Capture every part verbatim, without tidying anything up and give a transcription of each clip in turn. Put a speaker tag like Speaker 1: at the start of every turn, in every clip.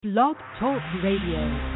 Speaker 1: Blog Talk Radio.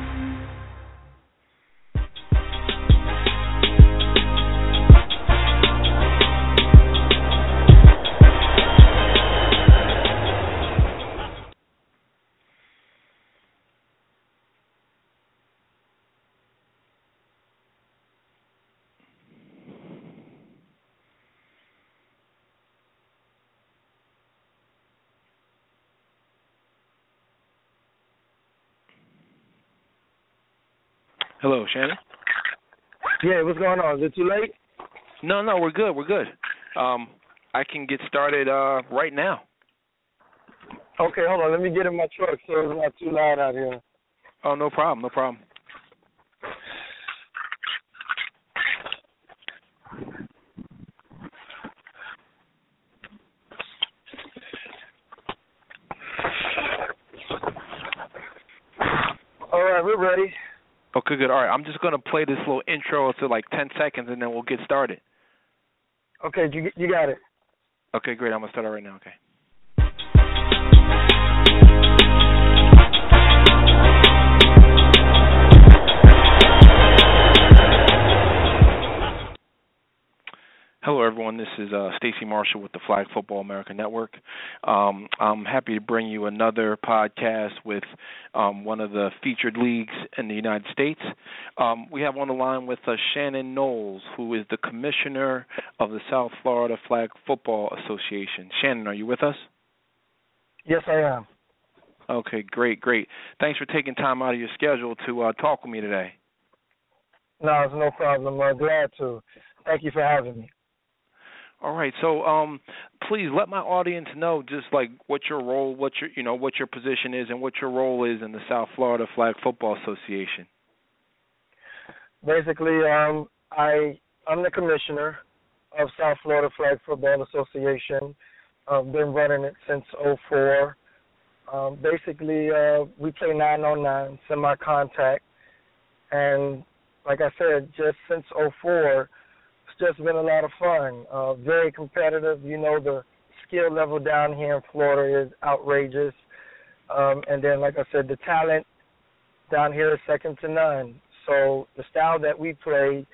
Speaker 2: Hello, Shannon.
Speaker 3: Yeah, what's going on? Is it too late?
Speaker 2: No, no, we're good. We're good. Um, I can get started uh, right now.
Speaker 3: Okay, hold on. Let me get in my truck so it's not too loud out here.
Speaker 2: Oh, no problem. No problem.
Speaker 3: All right, we're ready.
Speaker 2: Okay, good. All right, I'm just going to play this little intro to like ten seconds, and then we'll get started.
Speaker 3: Okay, you you got it.
Speaker 2: Okay, great. I'm going to start it right now, okay. Hello, everyone. This is uh, Stacy Marshall with the Flag Football America Network. Um, I'm happy to bring you another podcast with um, one of the featured leagues in the United States. Um, we have on the line with uh, Shannon Knowles, who is the commissioner of the South Florida Flag Football Association. Shannon, are you with us?
Speaker 3: Yes, I am.
Speaker 2: Okay, great, great. Thanks for taking time out of your schedule to uh, talk with me today.
Speaker 3: No, it's no problem. I'm glad to. Thank you for having me.
Speaker 2: All right, so um, please let my audience know just like what your role, what your you know what your position is, and what your role is in the South Florida Flag Football Association.
Speaker 3: Basically, um, I I'm the commissioner of South Florida Flag Football Association. I've been running it since oh four. Um, basically, uh, we play nine on nine, semi-contact, and like I said, just since oh four. It's just been a lot of fun. Uh, very competitive. You know, the skill level down here in Florida is outrageous. Um, and then, like I said, the talent down here is second to none. So the style that we play,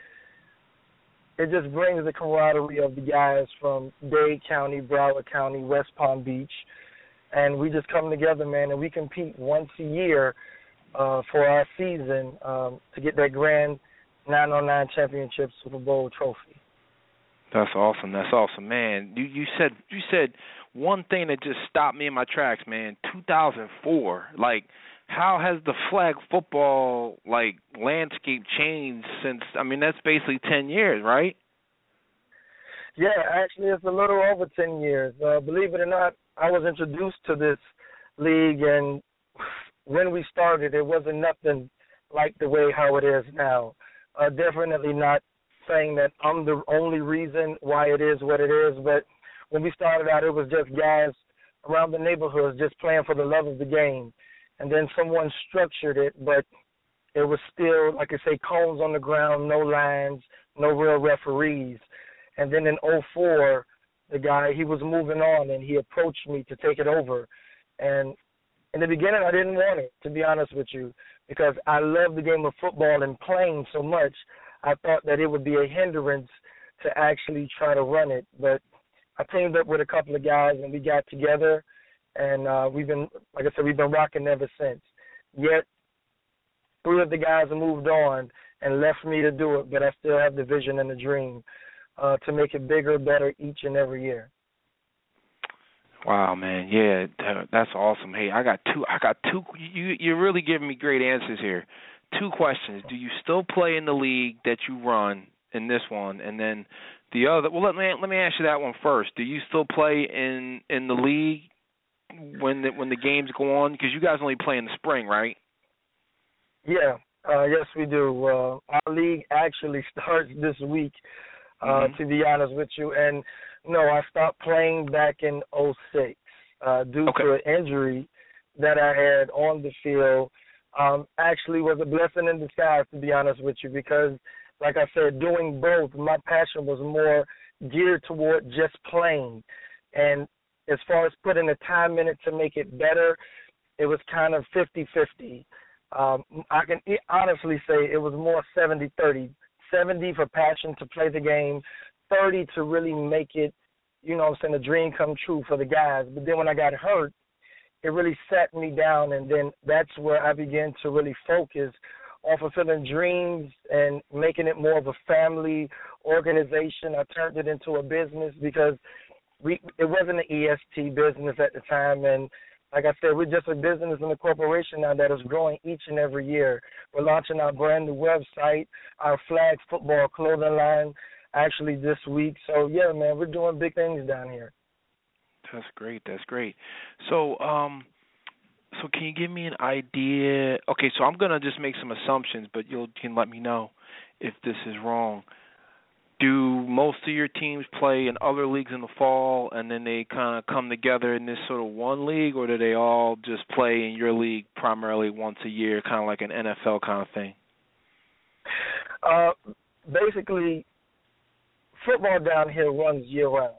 Speaker 3: it just brings the camaraderie of the guys from Dade County, Broward County, West Palm Beach. And we just come together, man, and we compete once a year uh, for our season um, to get that grand nine on nine championship Super Bowl trophy.
Speaker 2: That's awesome. That's awesome, man. You you said you said one thing that just stopped me in my tracks, man. two thousand four. Like, how has the flag football like landscape changed since? I mean, that's basically ten years, right?
Speaker 3: Yeah, actually, it's a little over ten years. Uh, believe it or not, I was introduced to this league, and when we started, it wasn't nothing like the way how it is now. Uh, definitely not saying that I'm the only reason why it is what it is, but when we started out, it was just guys around the neighborhoods just playing for the love of the game. And then someone structured it, but it was still, like I say, cones on the ground, no lines, no real referees. And then in oh four, the guy, he was moving on, and he approached me to take it over. And in the beginning, I didn't want it, to be honest with you, because I love the game of football and playing so much. I thought that it would be a hindrance to actually try to run it. But I teamed up with a couple of guys, and we got together, and uh, we've been, like I said, we've been rocking ever since. Yet, three of the guys moved on and left me to do it, but I still have the vision and the dream uh, to make it bigger, better each and every year.
Speaker 2: Wow, man, yeah, that's awesome. Hey, I got two. I got two. You you're really giving me great answers here. Two questions: do you still play in the league that you run in this one, and then the other? Well, let me let me ask you that one first. Do you still play in, in the league when the, when the games go on? Because you guys only play in the spring, right?
Speaker 3: Yeah, uh, yes, we do. Uh, our league actually starts this week. Uh, mm-hmm. To be honest with you, and no, I stopped playing back in oh six uh, due
Speaker 2: okay.
Speaker 3: to an injury that I had on the field. Um, actually was a blessing in disguise, to be honest with you, because, like I said, doing both, my passion was more geared toward just playing. And as far as putting the time in it to make it better, it was kind of fifty-fifty. Um, I can honestly say it was more seventy thirty. seventy for passion to play the game, thirty to really make it, you know what I'm saying, a dream come true for the guys. But then when I got hurt, it really sat me down, and then that's where I began to really focus on fulfilling dreams and making it more of a family organization. I turned it into a business because we it wasn't an E S T business at the time, and like I said, we're just a business and a corporation now that is growing each and every year. We're launching our brand new website, our flag football clothing line, actually this week. So, yeah, man, we're doing big things down here.
Speaker 2: That's great. That's great. So, um, so can you give me an idea? Okay, so I'm going to just make some assumptions, but you can let me know if this is wrong. Do most of your teams play in other leagues in the fall, and then they kind of come together in this sort of one league, or do they all just play in your league primarily once a year, kind of like an N F L kind of thing?
Speaker 3: Uh, basically, football down here runs year-round.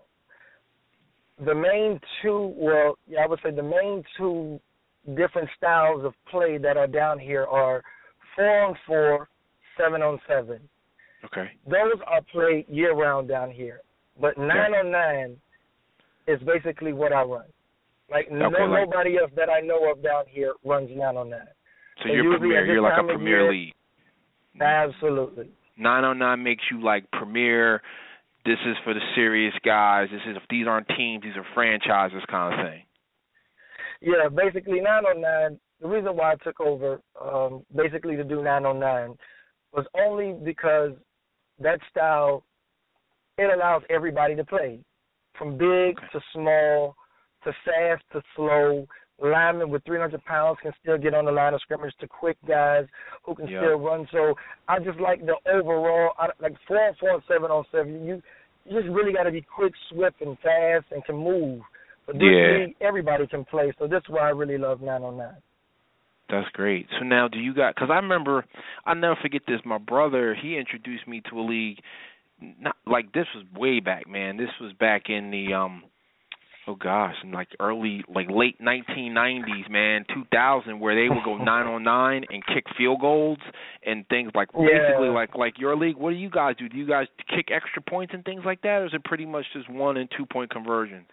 Speaker 3: The main two, well, yeah, I would say the main two different styles of play that are down here are four on four, seven on seven.
Speaker 2: Okay.
Speaker 3: Those are played year-round down here. But nine on nine is basically what I run. Like, okay, no, like, nobody else that I know of down here runs nine on nine.
Speaker 2: So, so you're premier, you're like a premier
Speaker 3: year,
Speaker 2: league.
Speaker 3: Absolutely.
Speaker 2: nine on nine makes you like premier. This is for the serious guys. This is if these aren't teams, these are franchises kind of thing.
Speaker 3: Yeah, basically nine on nine. The reason why I took over, um, basically to do nine on nine, was only because that style, it allows everybody to play, from big
Speaker 2: okay.
Speaker 3: to small, to fast to slow. Linemen with three hundred pounds can still get on the line of scrimmage, to quick guys who can
Speaker 2: yep.
Speaker 3: still run. So I just like the overall, like four on four and seven on seven. You, you just really got to be quick, swift, and fast, and can move. But this
Speaker 2: yeah.
Speaker 3: league, everybody can play. So that's why I really love nine on nine.
Speaker 2: That's great. So now do you got – because I remember – I'll never forget this. My brother, he introduced me to a league. Not like this was way back, man. This was back in the um, – oh, gosh, in like early – like late nineteen nineties, man, two thousand, where they would go nine on nine and kick field goals and things like –
Speaker 3: yeah.
Speaker 2: basically like, like your league. What do you guys do? Do you guys kick extra points and things like that, or is it pretty much just one- and two-point conversions?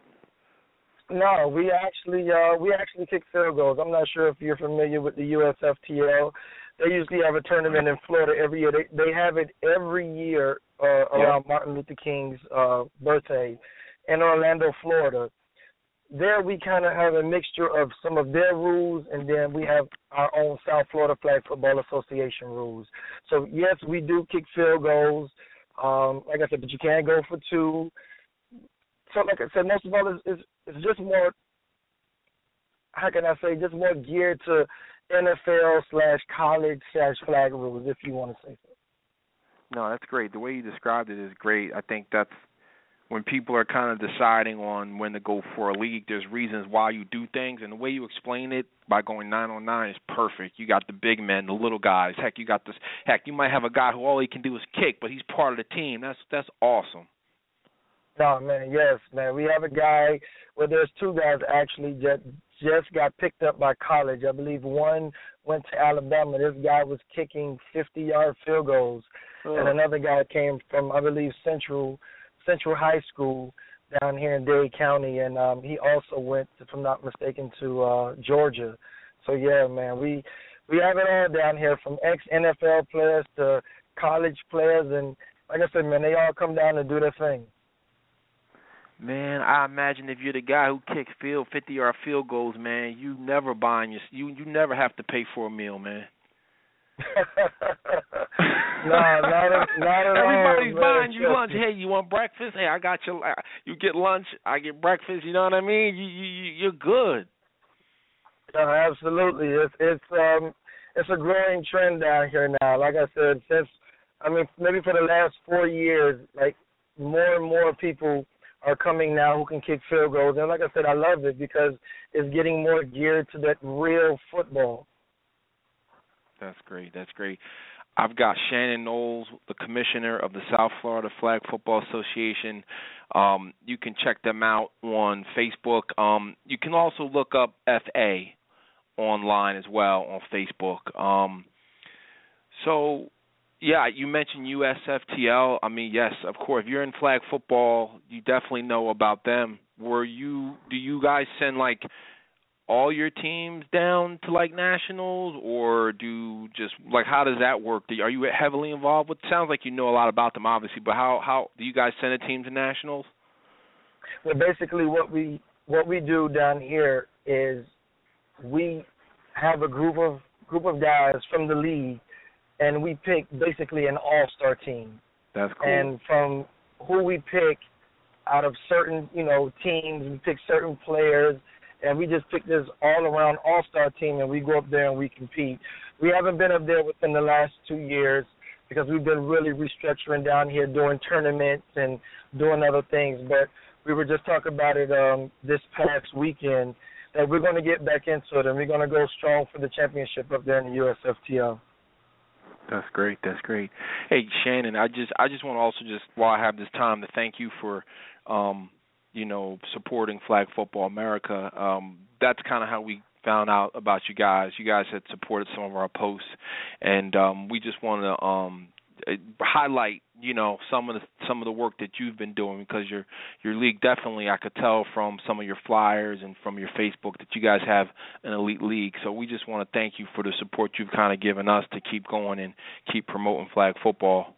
Speaker 3: No, we actually uh, we actually kick field goals. I'm not sure if you're familiar with the U S F T L. They usually have a tournament in Florida every year. They they have it every year uh, around
Speaker 2: yep.
Speaker 3: Martin Luther King's uh, birthday in Orlando, Florida. There we kind of have a mixture of some of their rules, and then we have our own South Florida Flag Football Association rules. So, yes, we do kick field goals. Um, like I said, but you can't go for two. So, like I said, most of all, it's, it's, it's just more, how can I say, just more geared to N F L slash college slash flag rules, if you want to say so.
Speaker 2: No, that's great. The way you described it is great. I think that's when people are kind of deciding on when to go for a league, there's reasons why you do things, and the way you explain it by going nine on nine is perfect. You got the big men, the little guys. Heck, you got this. Heck, you might have a guy who all he can do is kick, but he's part of the team. That's that's awesome.
Speaker 3: No, man, yes, man. We have a guy, well, there's two guys actually that just got picked up by college. I believe one went to Alabama. This guy was kicking fifty-yard field goals, oh. and another guy came from, I believe, Central Central High School down here in Dade County, and um, he also went, if I'm not mistaken, to uh, Georgia. So, yeah, man, we we have it all down here, from ex-N F L players to college players, and like I said, man, they all come down and do their thing.
Speaker 2: Man, I imagine if you're the guy who kicks field fifty-yard field goals, man, you never buying your you you never have to pay for a meal, man.
Speaker 3: no, not at, not at
Speaker 2: Everybody's
Speaker 3: all,
Speaker 2: buying
Speaker 3: man.
Speaker 2: you lunch. Hey, you want breakfast? Hey, I got you. You get lunch, I get breakfast. You know what I mean? You you you're good.
Speaker 3: No, absolutely. It's it's um it's a growing trend down here now. Like I said, since I mean maybe for the last four years, like more and more people are coming now who can kick field goals. And like I said, I love it because it's getting more geared to that real football.
Speaker 2: That's great. That's great. I've got Shannon Knowles, the commissioner of the South Florida Flag Football Association. Um, you can check them out on Facebook. Um, you can also look up F A online as well on Facebook. Um, so, yeah, you mentioned U S F T L. I mean, yes, of course. If you're in flag football, you definitely know about them. Were you? Do you guys send like all your teams down to like nationals, or do just like how does that work? Do, are you heavily involved with? Sounds like you know a lot about them, obviously. But how how do you guys send a team to nationals?
Speaker 3: Well, basically, what we what we do down here is we have a group of group of guys from the league, and we pick basically an all-star team.
Speaker 2: That's cool.
Speaker 3: And from who we pick out of certain, you know, teams, we pick certain players, and we just pick this all-around all-star team, and we go up there and we compete. We haven't been up there within the last two years because we've been really restructuring down here, doing tournaments and doing other things. But we were just talking about it um, this past weekend that we're going to get back into it, and we're going to go strong for the championship up there in the U S F T L.
Speaker 2: That's great. That's great. Hey, Shannon, I just I just want to also just while I have this time to thank you for, um, you know, supporting Flag Football America. Um, that's kind of how we found out about you guys. You guys had supported some of our posts, and um, we just want to um, highlight, you know, some of the some of the work that you've been doing, because your your league definitely, I could tell from some of your flyers and from your Facebook that you guys have an elite league. So we just want to thank you for the support you've kind of given us to keep going and keep promoting flag football.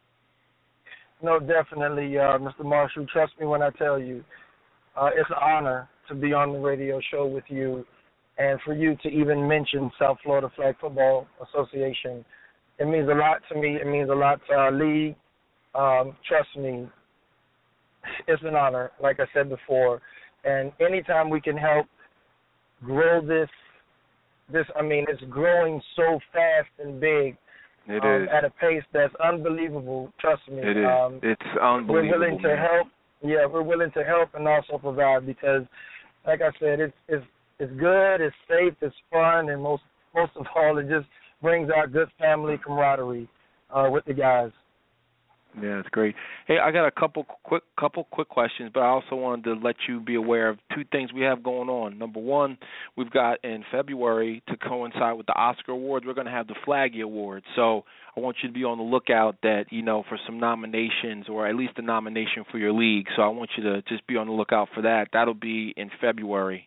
Speaker 3: No, definitely, uh, Mister Marshall. Trust me when I tell you, uh, it's an honor to be on the radio show with you, and for you to even mention South Florida Flag Football Association. It means a lot to me. It means a lot to our league. Um, trust me, it's an honor, like I said before. And anytime we can help grow this, this I mean, it's growing so fast and big.
Speaker 2: It
Speaker 3: um,
Speaker 2: is.
Speaker 3: At a pace that's unbelievable. Trust me.
Speaker 2: It is.
Speaker 3: Um,
Speaker 2: it's unbelievable.
Speaker 3: We're willing to
Speaker 2: man.
Speaker 3: help. Yeah, we're willing to help and also provide because, like I said, it's it's it's good, it's safe, it's fun, and most most of all, it just brings out good family camaraderie uh, with the guys.
Speaker 2: Yeah, that's great. Hey, I got a couple quick couple quick questions, but I also wanted to let you be aware of two things we have going on. Number one, we've got in February, to coincide with the Oscar Awards, we're going to have the Flaggy Awards. So I want you to be on the lookout that, you know, for some nominations, or at least a nomination for your league. So I want you to just be on the lookout for that. That'll be in February.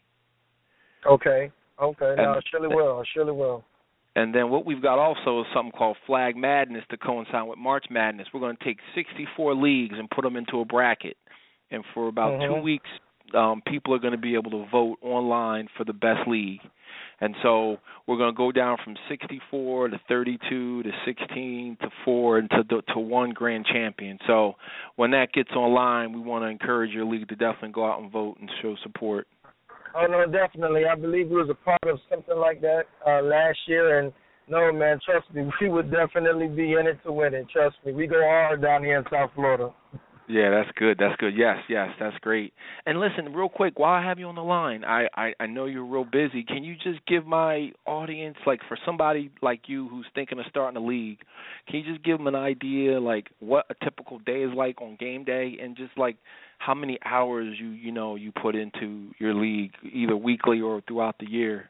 Speaker 3: Okay. Okay. No,
Speaker 2: And,
Speaker 3: I surely will. I surely will.
Speaker 2: And then what we've got also is something called Flag Madness to coincide with March Madness. We're going to take sixty-four leagues and put them into a bracket. And for about
Speaker 3: mm-hmm.
Speaker 2: two weeks, um, people are going to be able to vote online for the best league. And so we're going to go down from sixty-four to thirty-two to sixteen to four and to, to one grand champion. So when that gets online, we want to encourage your league to definitely go out and vote and show support.
Speaker 3: Oh, no, definitely. I believe we was a part of something like that uh, last year, and no, man, trust me, we would definitely be in it to win it. Trust me. We go hard down here in South Florida.
Speaker 2: Yeah, that's good. That's good. Yes, yes, that's great. And listen, real quick, while I have you on the line, I, I, I know you're real busy. Can you just give my audience, like for somebody like you who's thinking of starting a league, can you just give them an idea, like what a typical day is like on game day, and just like how many hours you, you know, you put into your league, either weekly or throughout the year?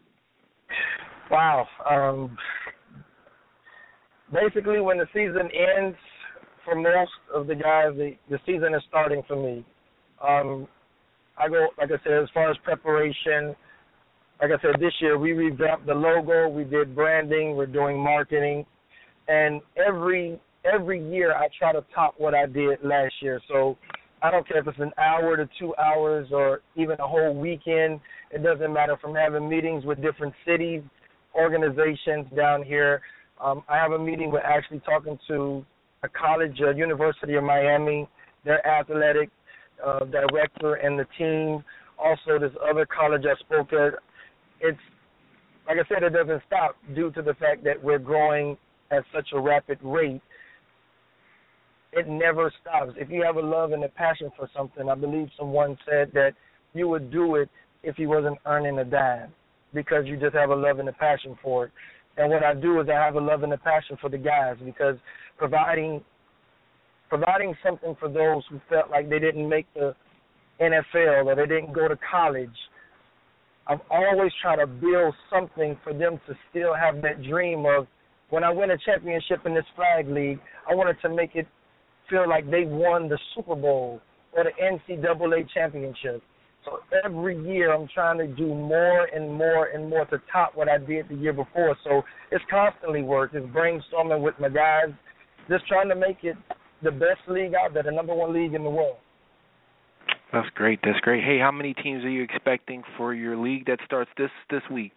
Speaker 3: Wow. Um, basically, when the season ends, for most of the guys, the, the season is starting for me. Um, I go, like I said, as far as preparation, like I said, this year we revamped the logo, we did branding, we're doing marketing, and every every year I try to top what I did last year. So I don't care if it's an hour to two hours or even a whole weekend. It doesn't matter. From having meetings with different cities, organizations down here. Um, I have a meeting with actually talking to a college, uh, University of Miami, their athletic uh, director and the team. Also, this other college I spoke at. It's, like I said, it doesn't stop due to the fact that we're growing at such a rapid rate. It never stops. If you have a love and a passion for something, I believe someone said that you would do it if you wasn't earning a dime, because you just have a love and a passion for it. And what I do is I have a love and a passion for the guys, because providing providing something for those who felt like they didn't make the N F L or they didn't go to college, I've always tried to build something for them to still have that dream of, when I win a championship in this flag league, I wanted to make it feel like they won the Super Bowl or the N C double A championship. So every year I'm trying to do more and more and more to top what I did the year before. So it's constantly work. It's brainstorming with my guys, just trying to make it the best league out there, the number one league in the world.
Speaker 2: That's great. That's great. Hey, how many teams are you expecting for your league that starts this this week?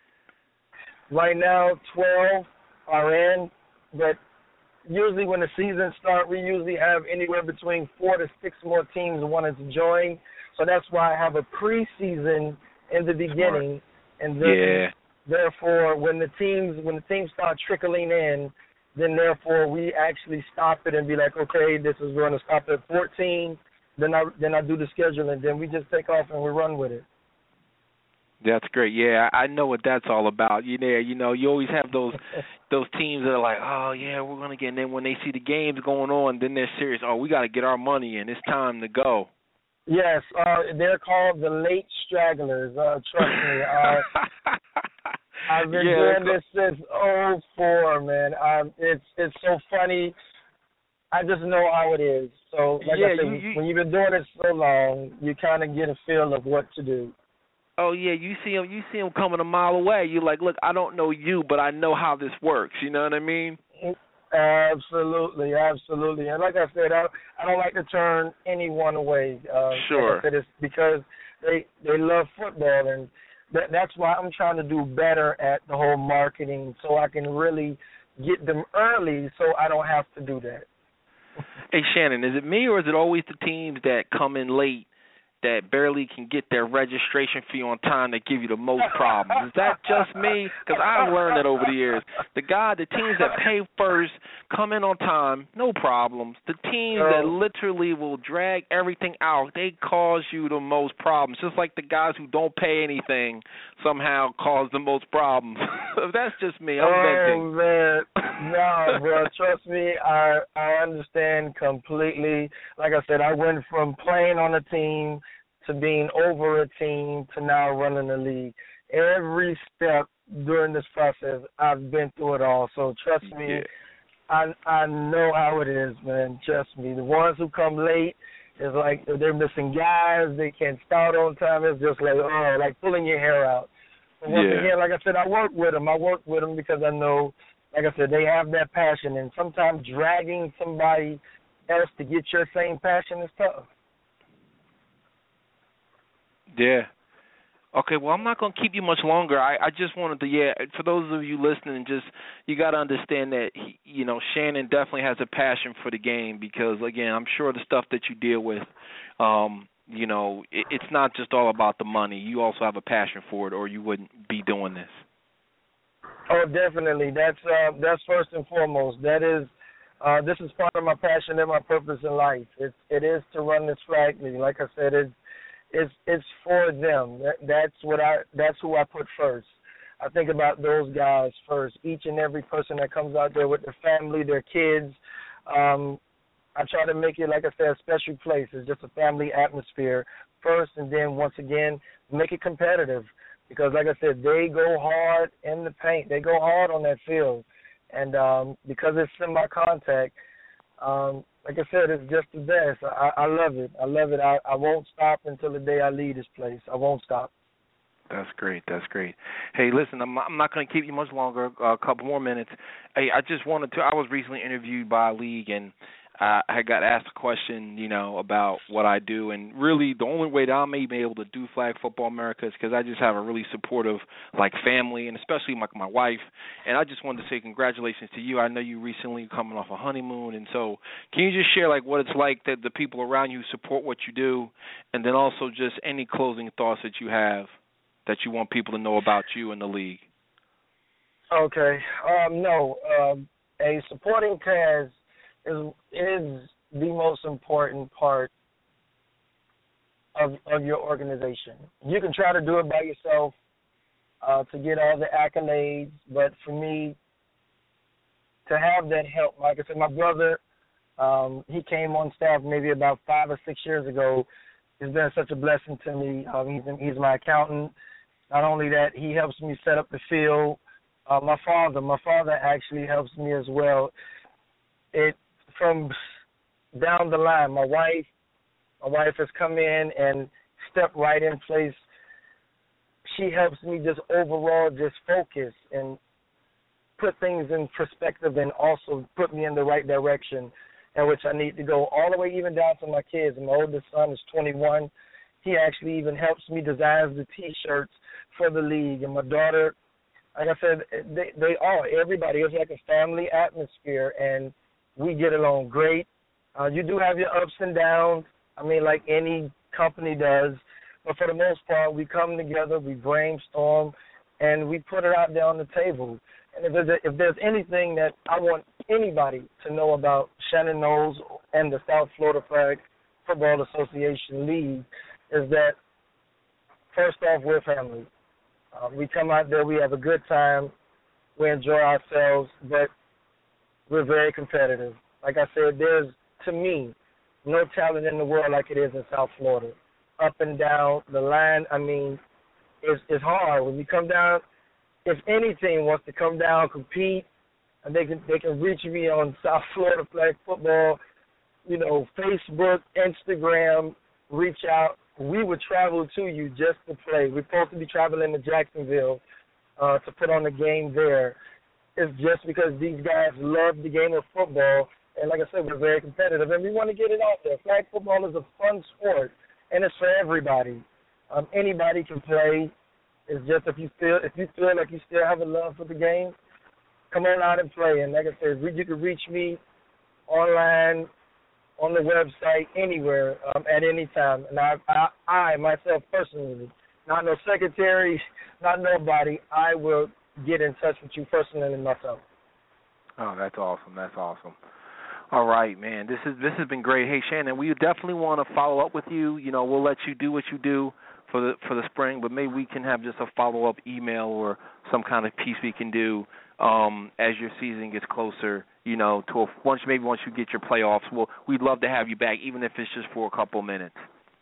Speaker 3: Right now, twelve are in, but usually when the season starts, we usually have anywhere between four to six more teams wanting to join. So that's why I have a preseason in the beginning, and then
Speaker 2: yeah.
Speaker 3: therefore when the teams when the teams start trickling in, then therefore we actually stop it and be like, okay, this is going to stop at fourteen. Then I then I do the schedule, and then we just take off and we run with it.
Speaker 2: That's great. Yeah, I know what that's all about. You know, you know, you always have those those teams that are like, oh yeah, we're gonna get. And then when they see the games going on, then they're serious. Oh, we got to get our money in. It's time to go.
Speaker 3: Yes, uh, they're called the late stragglers. Uh, trust me. Uh, I've been
Speaker 2: yeah,
Speaker 3: doing this since oh four, man. Um, it's it's so funny. I just know how it is. So, like
Speaker 2: yeah,
Speaker 3: I said,
Speaker 2: you, you,
Speaker 3: when you've been doing it so long, you kind of get a feel of what to do.
Speaker 2: Oh yeah, you see him. You see him coming a mile away. You're like, look, I don't know you, but I know how this works. You know what I mean?
Speaker 3: Absolutely, absolutely. And like I said, I I don't like to turn anyone away. Uh,
Speaker 2: sure.
Speaker 3: Like I said, it's because they they love football, and that that's why I'm trying to do better at the whole marketing, so I can really get them early, so I don't have to do that.
Speaker 2: Hey, Shannon, is it me or is it always the teams that come in late that barely can get their registration fee on time that give you the most problems? Is that just me? Because I've learned that over the years. The guy, the teams that pay first come in on time, no problems. The teams that literally will drag everything out, they cause you the most problems. Just like the guys who don't pay anything somehow cause the most problems. That's just me. I'm venting.
Speaker 3: Oh, man. No, bro. Trust me, I I understand completely. Like I said, I went from playing on a team to being over a team to now running the league. Every step during this process, I've been through it all. So trust me,
Speaker 2: yeah.
Speaker 3: I I know how it is, man. Trust me. The ones who come late, it's like they're missing guys. They can't start on time. It's just like, oh, like pulling your hair out. But once
Speaker 2: yeah.
Speaker 3: again, like I said, I work with them. I work with them because I know, like I said, they have that passion. And sometimes dragging somebody else to get your same passion is tough.
Speaker 2: Yeah. Okay, well, I'm not going to keep you much longer. I, I just wanted to, yeah, for those of you listening, just you got to understand that, he, you know, Shannon definitely has a passion for the game because, again, I'm sure the stuff that you deal with, um, you know, it, it's not just all about the money. You also have a passion for it or you wouldn't be doing this.
Speaker 3: Oh, definitely. That's uh, that's first and foremost. That is, uh, this is part of my passion and my purpose in life. It's, it is to run this flag league. Like I said, it's, It's it's for them. That, that's what I. That's who I put first. I think about those guys first. Each and every person that comes out there with their family, their kids. Um, I try to make it, like I said, a special place. It's just a family atmosphere first, and then once again make it competitive. Because, like I said, they go hard in the paint. They go hard on that field, and um, because it's semi-contact. Um, Like I said, it's just the best. I, I love it. I love it. I, I won't stop until the day I leave this place. I won't stop.
Speaker 2: That's great. That's great. Hey, listen, I'm, I'm not going to keep you much longer, uh, a couple more minutes. Hey, I just wanted to, I was recently interviewed by a league, and uh, I got asked a question, you know, about what I do. And really the only way that I'm even able to do Flag Football America is because I just have a really supportive, like, family, and especially my, my wife. And I just wanted to say congratulations to you. I know you recently coming off a honeymoon. And so can you just share, like, what it's like that the people around you support what you do, and then also just any closing thoughts that you have that you want people to know about you and the league?
Speaker 3: Okay. Um, no, um, a supporting cast is is the most important part of of your organization. You can try to do it by yourself uh, to get all the accolades, but for me, to have that help, like I said, my brother, um, he came on staff maybe about five or six years ago. It's been such a blessing to me. Um, he's he's my accountant. Not only that, he helps me set up the field. Uh, my father, my father actually helps me as well. It from down the line, my wife, my wife has come in and stepped right in place. She helps me just overall just focus and put things in perspective, and also put me in the right direction in which I need to go, all the way even down to my kids. And my oldest son is twenty-one. He actually even helps me design the T-shirts for the league. And my daughter, like I said, they, they all, everybody, it's like a family atmosphere, and we get along great. Uh, you do have your ups and downs, I mean, like any company does, but for the most part, we come together, we brainstorm, and we put it out there on the table. And if there's, a, if there's anything that I want anybody to know about Shannon Knowles and the South Florida Flag Football Association League, is that, first off, we're family. Uh, we come out there, we have a good time, we enjoy ourselves, but we're very competitive. Like I said, there's, to me, no talent in the world like it is in South Florida. Up and down the line, I mean, it's, it's hard. When you come down, if any team wants to come down, compete, and they can they can reach me on South Florida Flag Football, you know, Facebook, Instagram, reach out. We would travel to you just to play. We're supposed to be traveling to Jacksonville uh, to put on a game there. It's just because these guys love the game of football, and like I said, we're very competitive, and we want to get it out there. Flag football is a fun sport, and it's for everybody. Um, anybody can play. It's just if you feel if you feel like you still have a love for the game, come on out and play. And like I said, you can reach me online, on the website, anywhere, um, at any time. And I, I, I, myself personally, not no secretary, not nobody, I will get in touch with you personally myself.
Speaker 2: Oh, that's awesome. That's awesome. All right, man. This is this has been great. Hey, Shannon, we definitely want to follow up with you. You know, we'll let you do what you do for the for the spring, but maybe we can have just a follow-up email or some kind of piece we can do um, as your season gets closer. You know, to a, once maybe once you get your playoffs, we'll, we'd love to have you back, even if it's just for a couple minutes.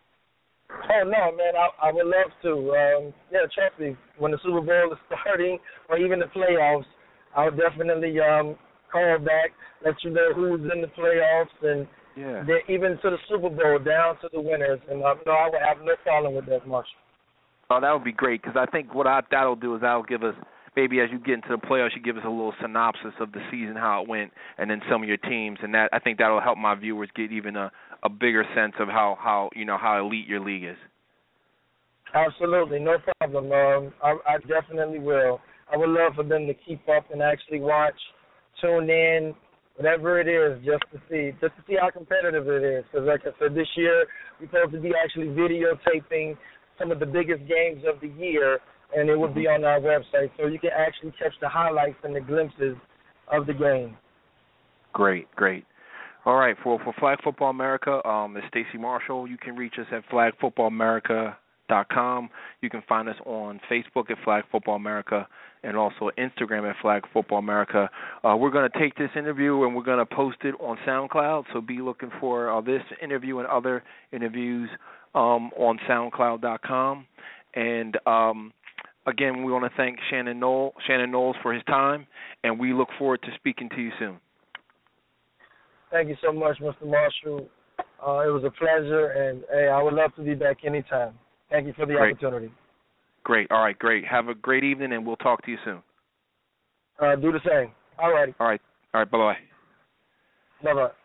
Speaker 3: Oh no, man, I, I would love to. Um, yeah, trust me. When the Super Bowl is starting, or even the playoffs, I'll definitely um, call back, let you know who's in the playoffs, and
Speaker 2: yeah.
Speaker 3: even to the Super Bowl, down to the winners. And uh, no, I would have no problem with that, Marshall.
Speaker 2: Oh, that would be great, because I think what I, that'll do is that'll give us, maybe as you get into the playoffs, you give us a little synopsis of the season, how it went, and then some of your teams, and that I think that'll help my viewers get even a, a bigger sense of how, how you know how elite your league is.
Speaker 3: Absolutely, no problem. Um, I, I definitely will. I would love for them to keep up and actually watch, tune in, whatever it is, just to see, just to see how competitive it is. Because, like I said, this year we're supposed to be actually videotaping some of the biggest games of the year, and it will be on our website, so you can actually catch the highlights and the glimpses of the game.
Speaker 2: Great, great. All right, for for Flag Football America, um, it's Stacey Marshall. You can reach us at flag football america dot com. You can find us on Facebook at Flag Football America, and also Instagram at Flag Football America. Uh, we're going to take this interview and we're going to post it on SoundCloud, so be looking for uh, this interview and other interviews um, on SoundCloud dot com. And um, again, we want to thank Shannon Knowles, Shannon Knowles for his time, and we look forward to speaking to you soon.
Speaker 3: Thank you so much, Mister Marshall. Uh, it was a pleasure, and hey, I would love to be back anytime. Thank you for the
Speaker 2: great.
Speaker 3: opportunity.
Speaker 2: Great. All right, great. Have a great evening, and we'll talk to you soon.
Speaker 3: Uh, do the same. All righty.
Speaker 2: All right. All right, bye-bye.
Speaker 3: Bye-bye.